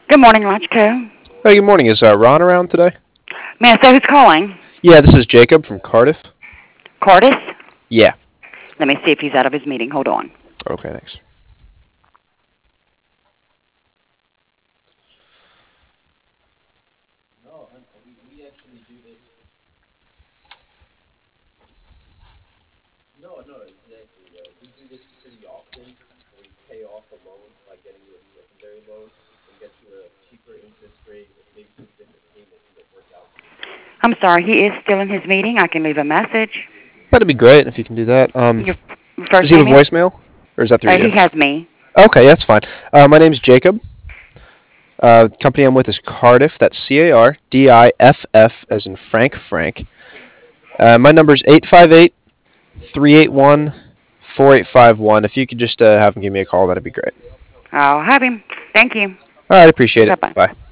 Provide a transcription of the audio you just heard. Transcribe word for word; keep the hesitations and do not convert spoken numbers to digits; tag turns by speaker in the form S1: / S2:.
S1: Good morning, Lodgeco.
S2: Hey, good morning. Is uh, Ron around today?
S1: May I say who's calling?
S2: Yeah, this is Jacob from Cardiff.
S1: Cordis?
S2: Yeah.
S1: Let me see if he's out of his meeting. Hold on.
S2: Okay, thanks.
S1: I'm sorry, he is still in his meeting. I can leave a message.
S2: That'd be great if you can do that. Um,
S1: Your
S2: does
S1: first
S2: he have
S1: name
S2: a
S1: is?
S2: voicemail, or is that through
S1: Uh,
S2: you?
S1: he has me.
S2: Okay, that's fine. Uh, my name's Jacob. Uh, the company I'm with is Cardiff. That's C A R D I F F as in Frank Frank. Uh, my number's eight five eight, three eight one, four eight five one. If you could just uh, have him give me a call, that'd be great.
S1: I'll have him. Thank you.
S2: All right, appreciate
S1: Bye
S2: it.
S1: bye.
S2: Bye.